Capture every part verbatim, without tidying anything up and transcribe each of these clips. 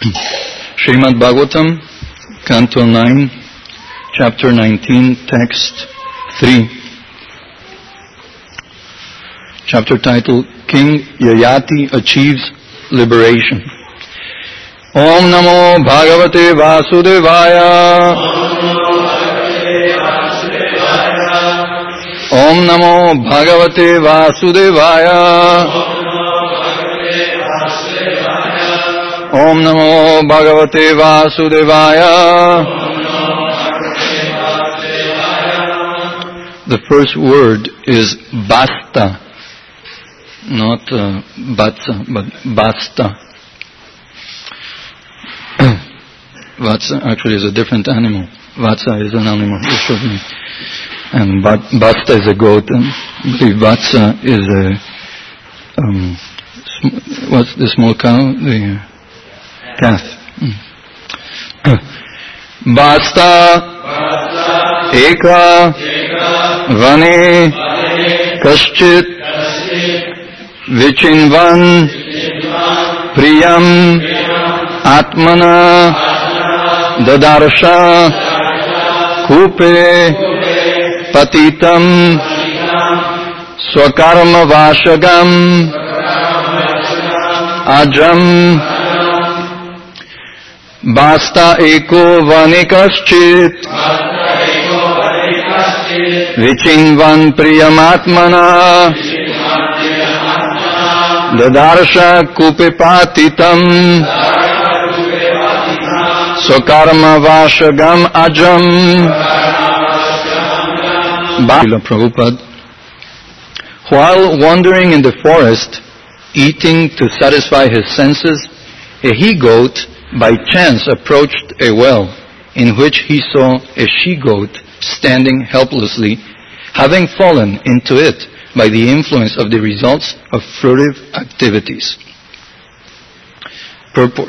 Srimad Bhagavatam, Canto nine, Chapter nineteen, Text three. Chapter title, King Yayati Achieves Liberation. Om Namo Bhagavate Vasudevaya. Om Namo Bhagavate Vasudevaya. Om Namo Bhagavate Vasudevaya. The first word is basta, not uh, batsa, but basta. Vatsa actually is a different animal. Vatsa is an animal, you showed me. And basta is a goat, and the vatsa is a, um, sm- what's the small cow? The uh, calf. Mm. Basta, eka, vane, kaschit, vichinvan, priyam, atmana, dadarsha, kupe, patitam, swakarma vashagam, ajam, basta eko vanikaschit, vichinvan priyamatmana, dadarsha kupe patitam, swakarma vashagam ajam. Srila Prabhupada, while wandering in the forest, eating to satisfy his senses, a he-goat by chance approached a well, in which he saw a she-goat standing helplessly, having fallen into it by the influence of the results of fruitive activities. Purport.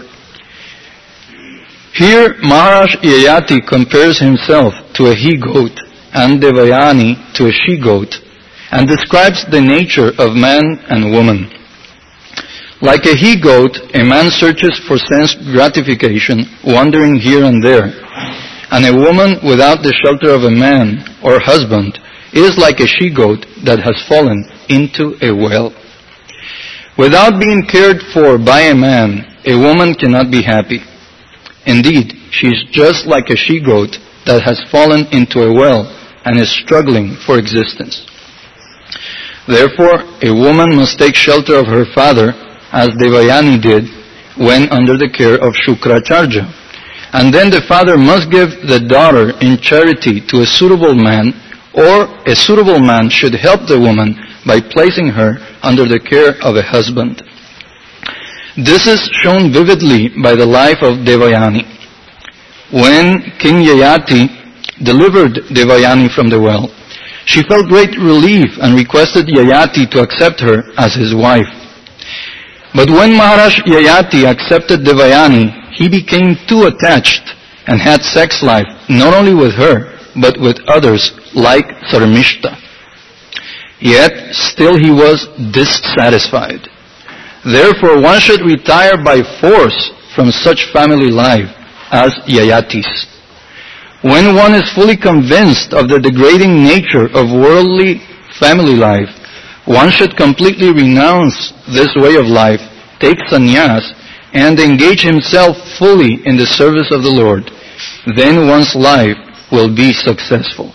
Here, Maharaj Yayati compares himself to a he-goat and Devayani to a she-goat, and describes the nature of man and woman. Like a he-goat, a man searches for sense gratification, wandering here and there, and a woman without the shelter of a man or husband is like a she-goat that has fallen into a well. Without being cared for by a man, a woman cannot be happy. Indeed, she is just like a she-goat that has fallen into a well and is struggling for existence. Therefore, a woman must take shelter of her father, as Devayani did when under the care of Shukracharya. And then the father must give the daughter in charity to a suitable man, or a suitable man should help the woman by placing her under the care of a husband. This is shown vividly by the life of Devayani. When King Yayati delivered Devayani from the well, she felt great relief and requested Yayati to accept her as his wife. But when Maharaj Yayati accepted Devayani, he became too attached and had sex life not only with her, but with others like Sarmishta. Yet, still he was dissatisfied. Therefore, one should retire by force from such family life as Yayati's. When one is fully convinced of the degrading nature of worldly family life, one should completely renounce this way of life, take sannyas, and engage himself fully in the service of the Lord. Then one's life will be successful.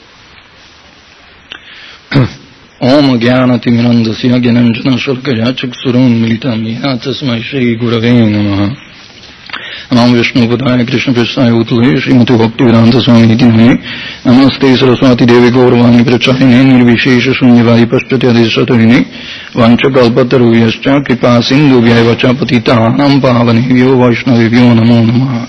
Om Jnanati Mirandasya Gyananjana Shalkaya Chaksurun Militam Yena Tasmai Shri Gurave Namaha. Nam Vishnu Padaya Krishna Prasthaya Utale Srimati Bhaktivedanta Swami Nitine Namaste Saraswati Devi Gauravani Prachayine Nirvishesha Shunyavadi Paschatya Satarine Vancha Kalpataru Yascha Kripa Sindhu Vyaivacha Patita Nam Pavanevyo Vaishnavevyo Namo Namaha.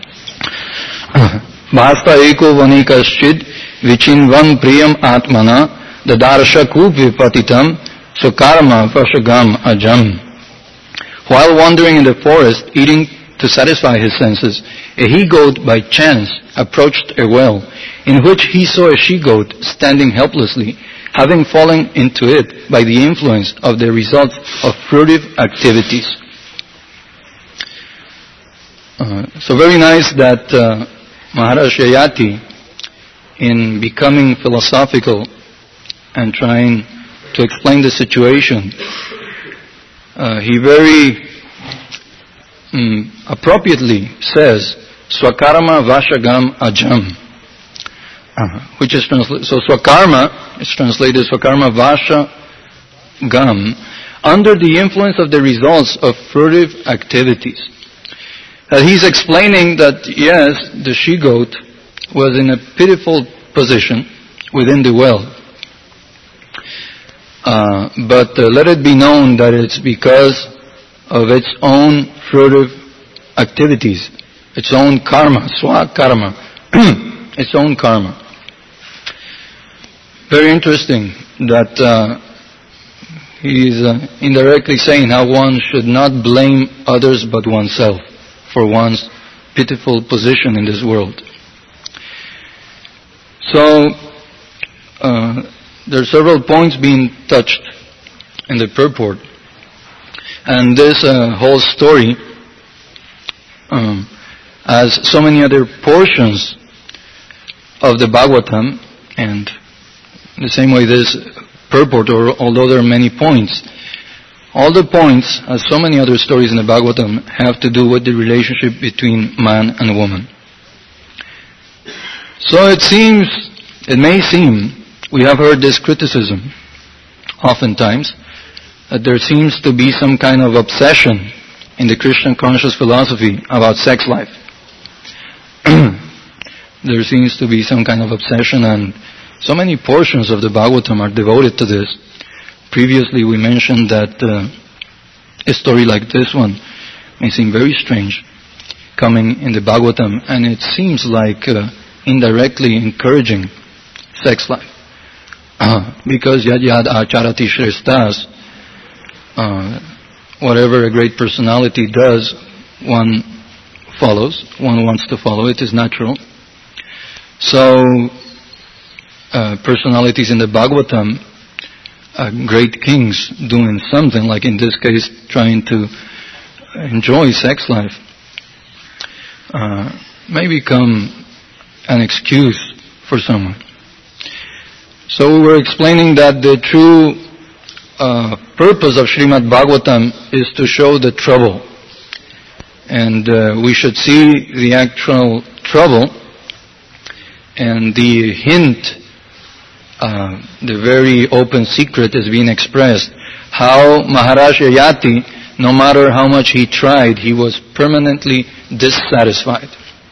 Bhasta Eko Vanikaschid Vichinvan Priyam Atmana Dadarsha Kupi Patitam Sukarma Vashagam Ajam. While wandering in the forest, eating to satisfy his senses, a he-goat by chance approached a well, in which he saw a she-goat standing helplessly, having fallen into it by the influence of the results of fruitive activities. Uh, so very nice that uh, Maharaj Yayati, in becoming philosophical and trying to explain the situation, uh, he very um, appropriately says, Swakarma Vashagam Ajam, uh, which is translated, so Swakarma is translated Swakarma Vashagam, under the influence of the results of fruitive activities. That he's explaining that, yes, the she-goat was in a pitiful position within the well. Uh, but uh, let it be known that it's because of its own fruitive activities, its own karma, swa-karma, its own karma. Very interesting that uh, he is uh, indirectly saying how one should not blame others but oneself for one's pitiful position in this world. So, uh, there are several points being touched in the purport. And this uh, whole story, um, as so many other portions of the Bhagavatam, and the same way this purport, or although there are many points, all the points, as so many other stories in the Bhagavatam, have to do with the relationship between man and woman. So it seems, it may seem, we have heard this criticism oftentimes, that there seems to be some kind of obsession in the Krishna conscious philosophy about sex life. There seems to be some kind of obsession, and so many portions of the Bhagavatam are devoted to this. Previously we mentioned that uh, a story like this one may seem very strange coming in the Bhagavatam, and it seems like uh, indirectly encouraging sex life. Uh, because yad yad acharati shrestas, uh, whatever a great personality does, one follows, one wants to follow, it is natural. So, uh, personalities in the Bhagavatam, uh, great kings doing something, like in this case trying to enjoy sex life, uh, may become an excuse for someone. So we were explaining that the true uh, purpose of Srimad Bhagavatam is to show the trouble. And uh, we should see the actual trouble, and the hint, uh, the very open secret is being expressed. How Maharaj Yayati, no matter how much he tried, he was permanently dissatisfied.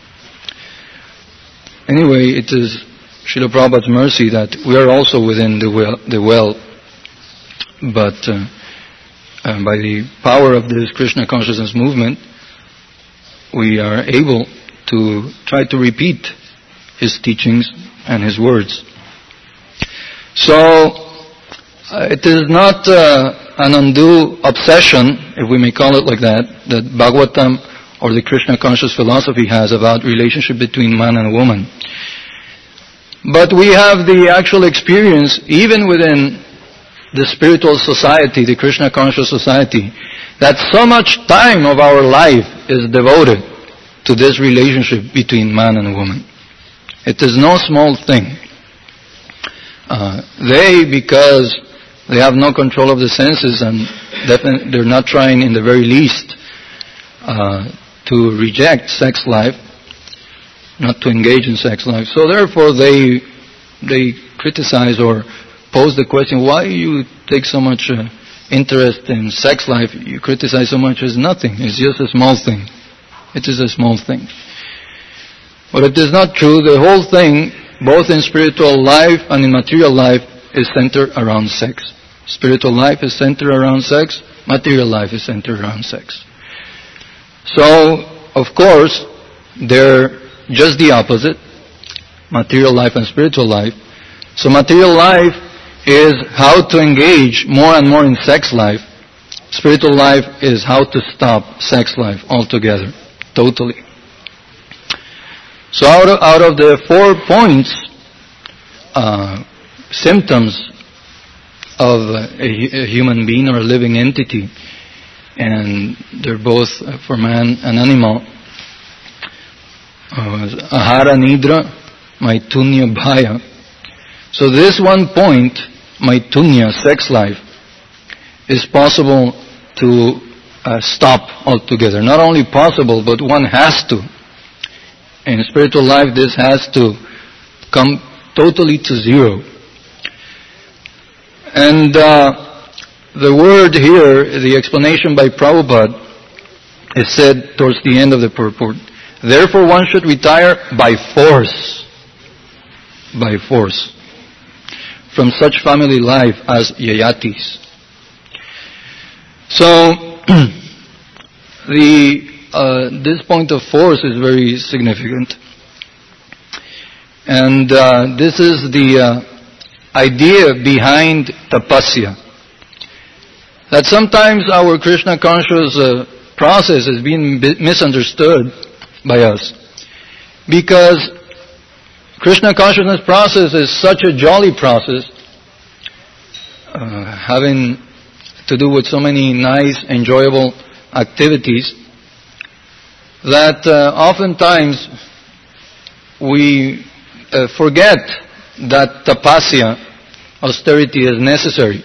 Anyway, it is Srila Prabhupada's mercy that we are also within the well, the well. but uh, uh, by the power of this Krishna consciousness movement, we are able to try to repeat his teachings and his words. So, uh, it is not uh, an undue obsession, if we may call it like that, that Bhagavatam or the Krishna conscious philosophy has about relationship between man and woman. But we have the actual experience, even within the spiritual society, the Krishna conscious society, that so much time of our life is devoted to this relationship between man and woman. It is no small thing. Uh, they, because they have no control of the senses, and definitely they're not trying in the very least uh, to reject sex life, not to engage in sex life. So therefore they they criticize or pose the question, why you take so much uh, interest in sex life? You criticize so much as nothing. It's just a small thing. It is a small thing. But it is not true. The whole thing, both in spiritual life and in material life, is centered around sex. Spiritual life is centered around sex. Material life is centered around sex. So, of course, they're just the opposite. Material life and spiritual life. So material life is how to engage more and more in sex life. Spiritual life is how to stop sex life altogether, totally. So out of, out of the four points, uh, symptoms of a, a human being or a living entity, and they're both uh, for man and animal, uh, ahara nidra, maitunya bhaya. So this one point, maitunya, sex life, is possible to uh, stop altogether. Not only possible, but one has to. In spiritual life, this has to come totally to zero. And uh, the word here, the explanation by Prabhupada, is said towards the end of the purport. Therefore one should retire by force, by force, from such family life as yayatis. So, the uh, this point of force is very significant. And uh, this is the uh, idea behind tapasya. That sometimes our Krishna conscious uh, process is being misunderstood by us. Because Krishna consciousness process is such a jolly process, uh, having to do with so many nice, enjoyable activities, that uh, oftentimes we uh, forget that tapasya, austerity, is necessary.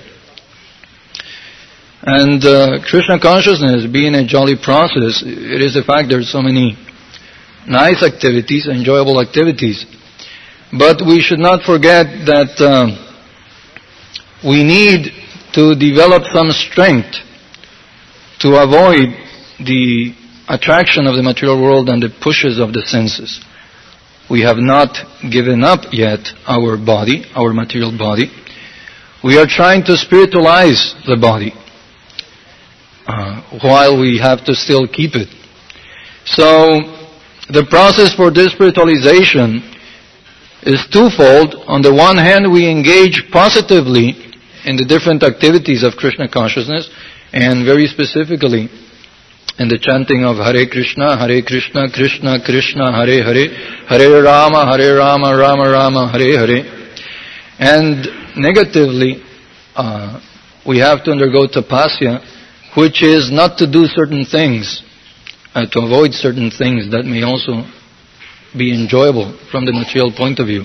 And uh, Krishna consciousness being a jolly process, it is a fact there are so many nice activities, enjoyable activities. But we should not forget that uh, we need to develop some strength to avoid the attraction of the material world and the pushes of the senses. We have not given up yet our body, our material body. We are trying to spiritualize the body, uh, while we have to still keep it. So, the process for this spiritualization is twofold. On the one hand, we engage positively in the different activities of Krishna consciousness, and very specifically in the chanting of Hare Krishna, Hare Krishna, Krishna Krishna, Hare Hare, Hare Rama, Hare Rama, Rama Rama, Hare Hare. And negatively, uh, we have to undergo tapasya, which is not to do certain things, uh, to avoid certain things that may also be enjoyable from the material point of view.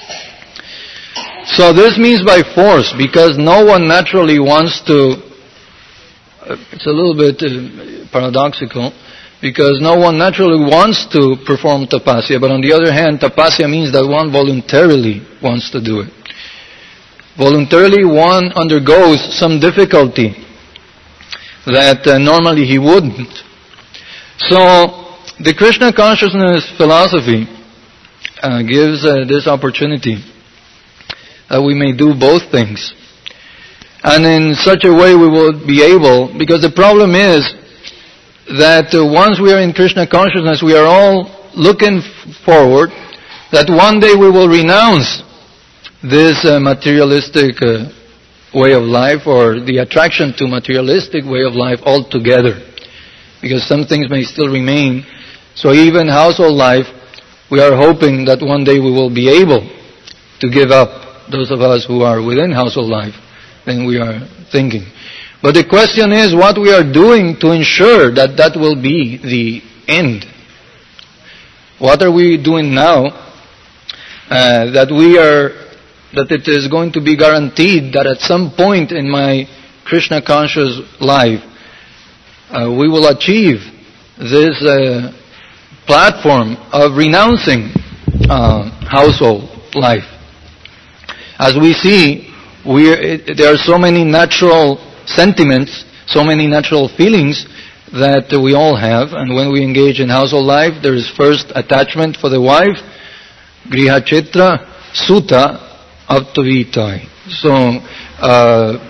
So this means by force, because no one naturally wants to, uh, it's a little bit uh, paradoxical, because no one naturally wants to perform tapasya, but on the other hand, tapasya means that one voluntarily wants to do it. Voluntarily one undergoes some difficulty that uh, normally he wouldn't. So, the Krishna consciousness philosophy uh, gives uh, this opportunity that we may do both things. And in such a way we will be able, because the problem is that uh, once we are in Krishna consciousness, we are all looking f- forward that one day we will renounce this uh, materialistic uh, way of life, or the attraction to materialistic way of life altogether. Because some things may still remain. So even household life, we are hoping that one day we will be able to give up, those of us who are within household life, then we are thinking. But the question is what we are doing to ensure that that will be the end. What are we doing now uh, that we are, that it is going to be guaranteed that at some point in my Krishna conscious life, uh, we will achieve this uh, platform of renouncing uh, household life. As we see, we it, there are so many natural sentiments, so many natural feelings that uh, we all have, and when we engage in household life, there is first attachment for the wife, griha chitra, sutta, avtavitai. So, uh,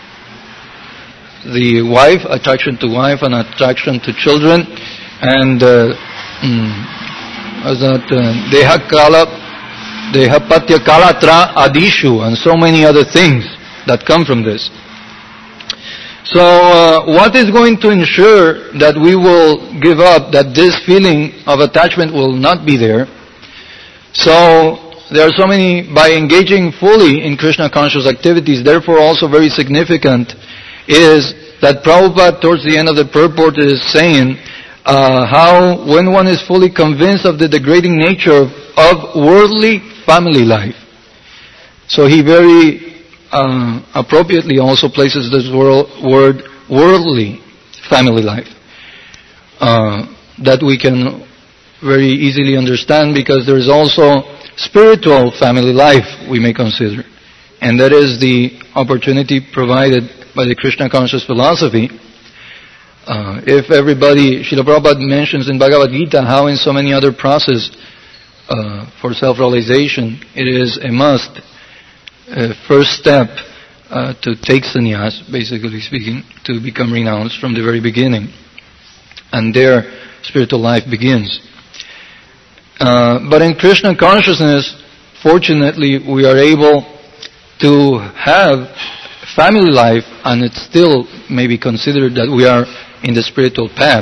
the wife, attraction to wife, and attraction to children, and uh, was that deha kala, deha patya kalatra adishu, and so many other things that come from this. So, uh, what is going to ensure that we will give up, that this feeling of attachment will not be there? So, there are so many, by engaging fully in Krishna conscious activities, therefore also very significant is that Prabhupada towards the end of the purport is saying, uh, how when one is fully convinced of the degrading nature of, of worldly family life. So he very uh, appropriately also places this world, word worldly family life. Uh, that we can very easily understand, because there is also spiritual family life we may consider. And that is the opportunity provided by the Krishna conscious philosophy. Uh, if everybody, Srila Prabhupada mentions in Bhagavad Gita how in so many other processes uh, for self-realization it is a must, a first step uh, to take sannyas, basically speaking, to become renounced from the very beginning. And there spiritual life begins. Uh, but in Krishna consciousness, fortunately, we are able to have family life, and it still may be considered that we are in the spiritual path.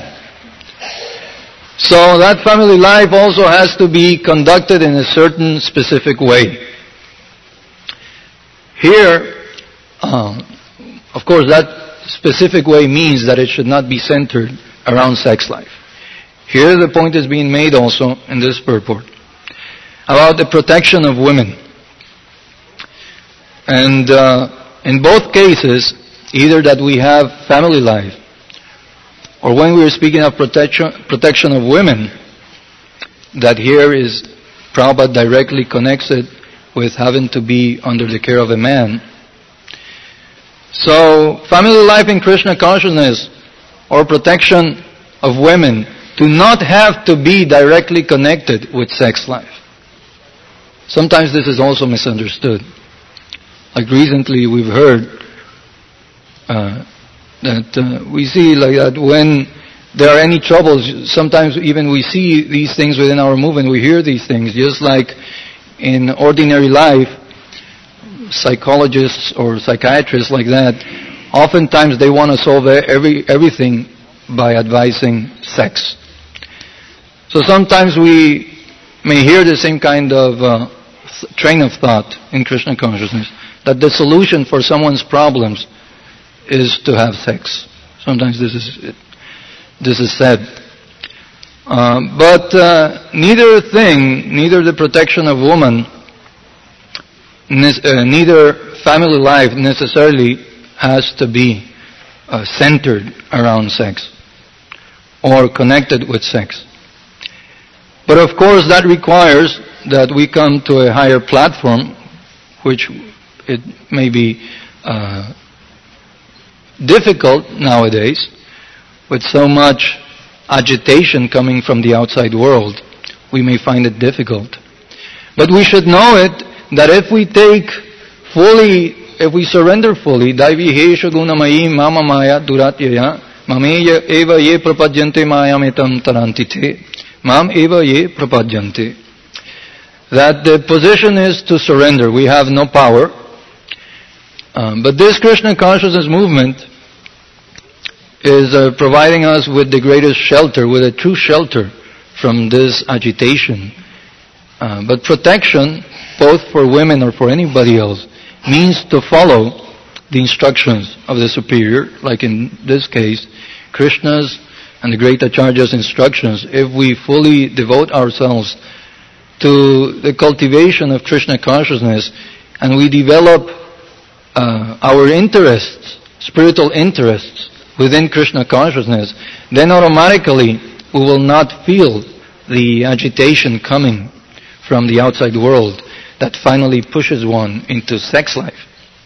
So that family life also has to be conducted in a certain specific way. Here, uh, of course, that specific way means that it should not be centered around sex life. Here the point is being made also in this purport about the protection of women. And uh, in both cases, either that we have family life, or when we are speaking of protection, protection of women, that here is Prabhupada directly connects it with having to be under the care of a man. So, family life in Krishna consciousness, or protection of women, do not have to be directly connected with sex life. Sometimes this is also misunderstood. Like recently we've heard uh, that uh, we see like that when there are any troubles, sometimes even we see these things within our movement, we hear these things, just like in ordinary life, psychologists or psychiatrists like that, oftentimes they want to solve every everything by advising sex. So sometimes we may hear the same kind of uh, train of thought in Krishna consciousness, that the solution for someone's problems is to have sex. Sometimes this is it, this is said. Uh, but uh, neither thing, neither the protection of woman, ne- uh, neither family life necessarily has to be uh, centered around sex or connected with sex. But of course that requires that we come to a higher platform, which it may be uh, difficult nowadays, with so much agitation coming from the outside world. We may find it difficult. But we should know it, that if we take fully, if we surrender fully, Daivihesha gunamayi mama maya duratyaya, mameya eva ye prapadyante mayametam tarantite, mam eva ye prapadyante. That the position is to surrender. We have no power. Um, but this Krishna consciousness movement is uh, providing us with the greatest shelter, with a true shelter from this agitation. Uh, but protection, both for women or for anybody else, means to follow the instructions of the superior, like in this case, Krishna's and the great Acharya's instructions. If we fully devote ourselves to the cultivation of Krishna consciousness, and we develop uh, our interests, spiritual interests, within Krishna consciousness, then automatically we will not feel the agitation coming from the outside world that finally pushes one into sex life.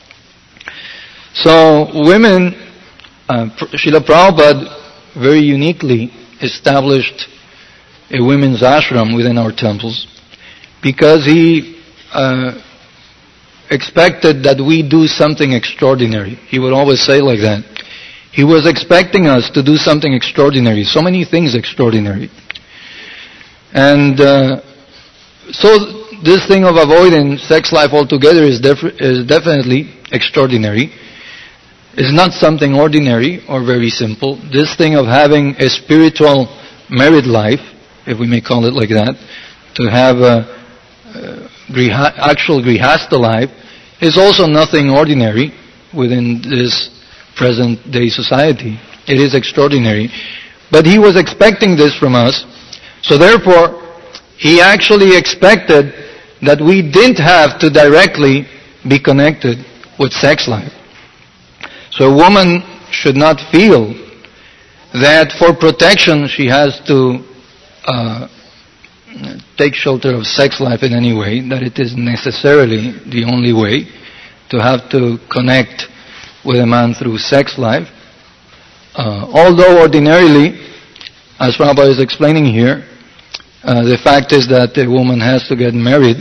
So women, uh, Srila Prabhupada very uniquely established a women's ashram within our temples, because he uh, expected that we do something extraordinary. He would always say like that. He was expecting us to do something extraordinary, so many things extraordinary. And uh, so this thing of avoiding sex life altogether is, def- is definitely extraordinary. It's not something ordinary or very simple. This thing of having a spiritual married life, if we may call it like that, to have a, a griha- actual grihastha life, is also nothing ordinary within this present day society. It is extraordinary. But he was expecting this from us. So therefore, he actually expected that we didn't have to directly be connected with sex life. So a woman should not feel that for protection she has to uh, take shelter of sex life in any way, that it is necessarily the only way to have to connect with a man through sex life. Uh, although ordinarily, as Prabhupada is explaining here, uh, the fact is that a woman has to get married,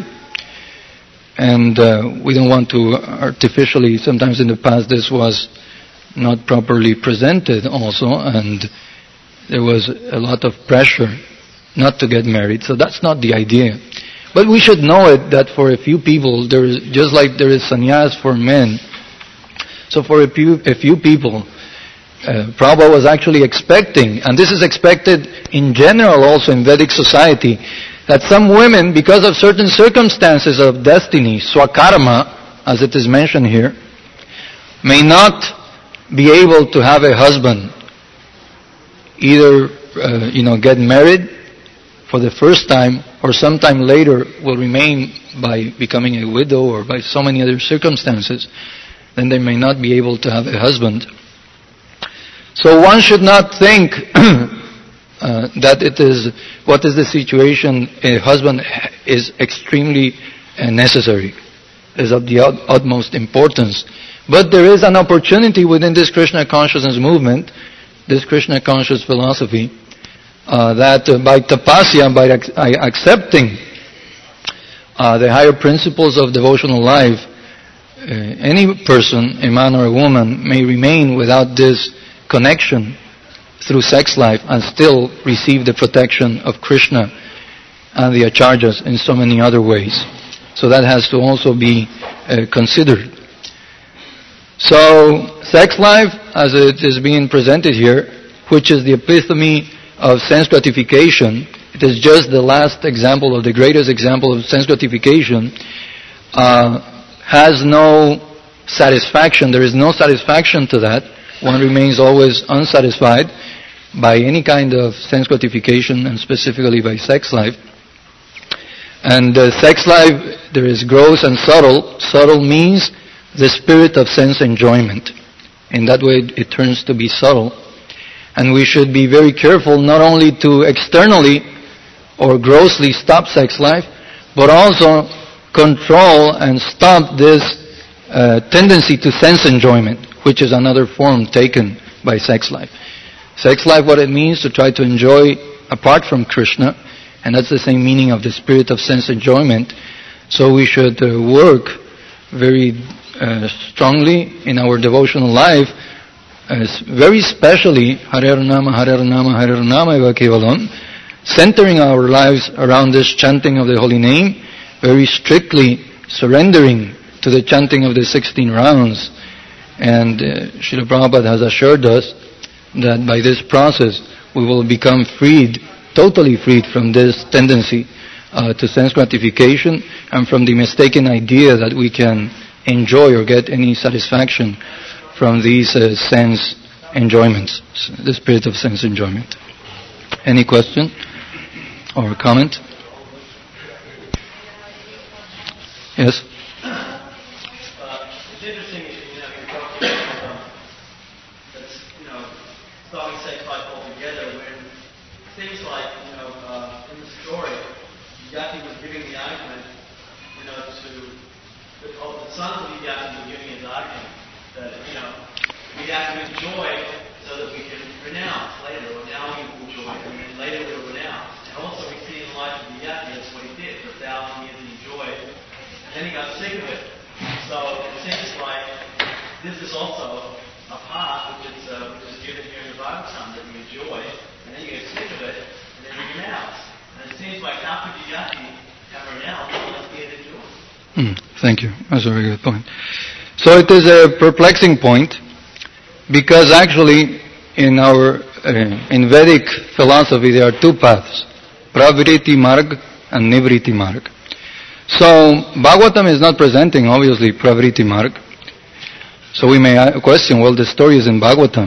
and uh, we don't want to artificially, sometimes in the past this was not properly presented also, and there was a lot of pressure not to get married, so that's not the idea. But we should know it that for a few people, there is, just like there is sannyas for men, so for a few, a few people, uh, Prabhupada was actually expecting, and this is expected in general also in Vedic society, that some women, because of certain circumstances of destiny, swakarma, as it is mentioned here, may not be able to have a husband, either uh, you know get married for the first time, or sometime later will remain by becoming a widow or by so many other circumstances, then they may not be able to have a husband. So one should not think uh, that it is, what is the situation, a husband is extremely uh, necessary, is of the ut- utmost importance. But there is an opportunity within this Krishna consciousness movement, this Krishna conscious philosophy, uh, that uh, by tapasya, by ac- accepting uh, the higher principles of devotional life, uh, any person, a man or a woman, may remain without this connection through sex life and still receive the protection of Krishna and the acharyas in so many other ways. So that has to also be uh, considered. So, sex life, as it is being presented here, which is the epitome of sense gratification, it is just the last example, or the greatest example of sense gratification, uh, has no satisfaction. There is no satisfaction to that. One remains always unsatisfied by any kind of sense gratification, and specifically by sex life. And uh, sex life, there is gross and subtle. Subtle means the spirit of sense enjoyment. In that way it turns to be subtle. And we should be very careful not only to externally or grossly stop sex life, but also control and stop this uh, tendency to sense enjoyment, which is another form taken by sex life. Sex life, what it means to try to enjoy apart from Krishna, and that's the same meaning of the spirit of sense enjoyment. So we should uh, work very Uh, strongly in our devotional life, uh, very specially Hare Nama, Hare Nama, Hare Nama Eva Kevalam, centering our lives around this chanting of the holy name, very strictly surrendering to the chanting of the sixteen rounds. And uh, Srila Prabhupada has assured us that by this process we will become freed, totally freed from this tendency uh, to sense gratification and from the mistaken idea that we can enjoy or get any satisfaction from these uh, sense enjoyments, the spirit of sense enjoyment. Any question or comment? Yes? Uh, it's interesting, you know, you're talking about um, that's, you know, stopping sex life altogether, when it seems like, you know, uh, in the story, Yati was giving the argument, you know, to The, oh, the sons of Yati were giving his argument that, you know, we have to enjoy so that we can renounce later, or now we will enjoy, and then later we will renounce. And also we see in the life of Yati, that's what he did. For a thousand years he enjoyed, and then he got sick of it. So it seems like this is also a path which is, uh, which is given here in the Bhagavatam, that we enjoy, and then you get sick of it, and then you renounce. And it seems like how could Yati have renounced unless he had enjoyed? Mm, thank you. That's a very good point. So it is a perplexing point, because actually in our uh, in Vedic philosophy there are two paths, Pravriti Marg and Nivriti Marg. So Bhagavatam is not presenting obviously Pravriti Marg. So we may question, well, the story is in Bhagavatam,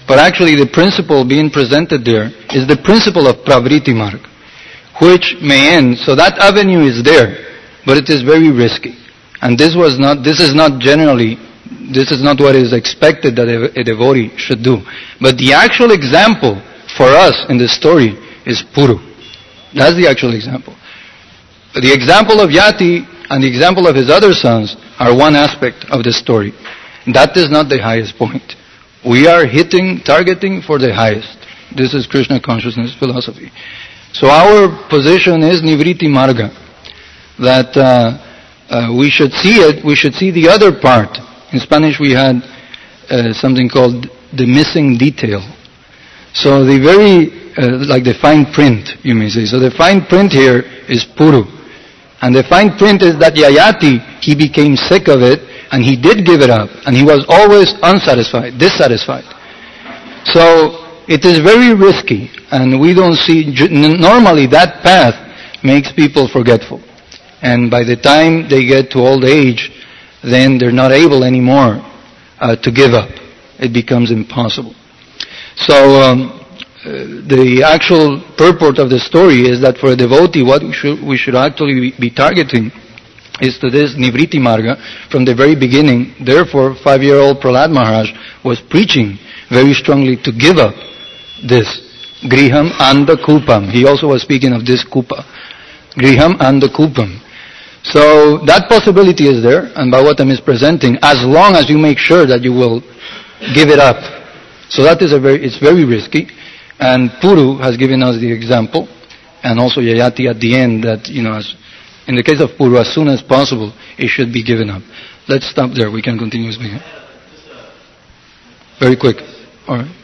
But actually the principle being presented there is the principle of Pravritti Marg, which may end, so that avenue is there, but it is very risky. And this was not, this is not generally, this is not what is expected that a, a devotee should do. But the actual example for us in this story is Puru. That's the actual example. The example of Yati and the example of his other sons are one aspect of the story. That is not the highest point. We are hitting, targeting for the highest. This is Krishna consciousness philosophy. So our position is Nivritti Marga. That uh, uh, we should see it, we should see the other part. In Spanish we had uh, something called the missing detail. So the very, uh, like the fine print, you may say. So the fine print here is Puru. And the fine print is that Yayati, he became sick of it, and he did give it up, and he was always unsatisfied, dissatisfied. So it is very risky, and we don't see, normally that path makes people forgetful. And by the time they get to old age, then they're not able anymore uh, to give up. It becomes impossible. So um, uh, the actual purport of the story is that for a devotee, what we should, we should actually be targeting is to this Nivritti Marga from the very beginning. Therefore, five-year-old Prahlad Maharaj was preaching very strongly to give up this Griham and the Kupam. He also was speaking of this Kupa. Griham and the Kupam. So that possibility is there, and Bhagavatam is presenting, as long as you make sure that you will give it up. So that is a very, it's very risky. And Puru has given us the example, and also Yayati at the end, that, you know, as in the case of Puru, as soon as possible, it should be given up. Let's stop there. We can continue speaking. Very quick. All right.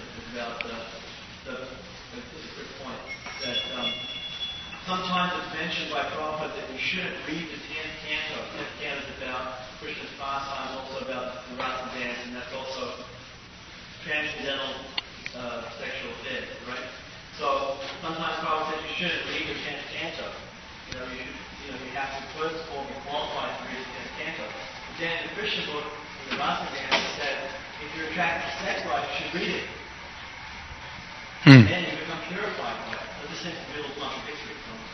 Sometimes it's mentioned by Prabhupada that we shouldn't read the tenth canto. The tenth canto is about Krishna's pastime, also about the rasa dance, and that's also transcendental uh, sexual affairs, right? So sometimes Prabhupada says you shouldn't read the tenth canto. You know, you, you know, you have to first of all be qualified to read the tenth canto. But then in the Krishna book, in the rasa dance, it said if you're attracted to sex life, you should read it. Hmm. And then you become purified by it. So this seems a real contradictory.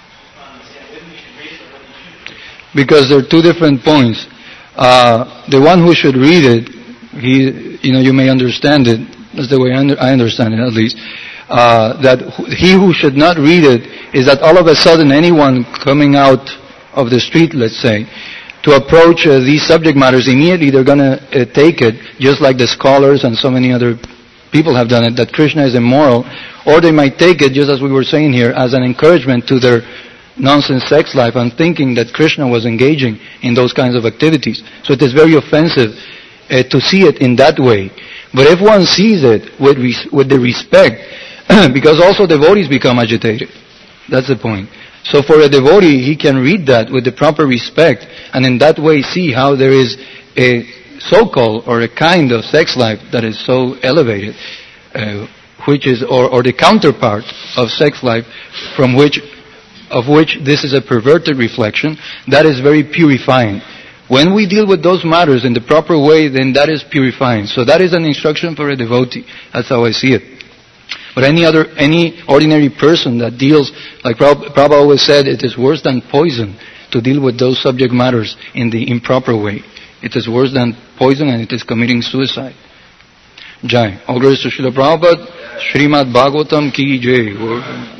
Because there are two different points. Uh, the one who should read it, he, you know, you may understand it. That's the way I, under, I understand it, at least. Uh, that he who should not read it is that all of a sudden anyone coming out of the street, let's say, to approach uh, these subject matters, immediately they're going to uh, take it, just like the scholars and so many other people have done it, that Krishna is immoral, or they might take it, just as we were saying here, as an encouragement to their nonsense sex life and thinking that Krishna was engaging in those kinds of activities. So it is very offensive uh, to see it in that way. But if one sees it with res- with the respect, because also devotees become agitated. That's the point. So for a devotee, he can read that with the proper respect, and in that way see how there is a so-called or a kind of sex life that is so elevated, uh, which is or, or the counterpart of sex life, from which of which this is a perverted reflection, that is very purifying. When we deal with those matters in the proper way, then that is purifying. So that is an instruction for a devotee. That's how I see it. But any other, any ordinary person that deals, like Prabhupada always said, it is worse than poison to deal with those subject matters in the improper way. It is worse than poison, and it is committing suicide. Jai. All glories to Srila Prabhupada. Srimad Bhagavatam ki jai.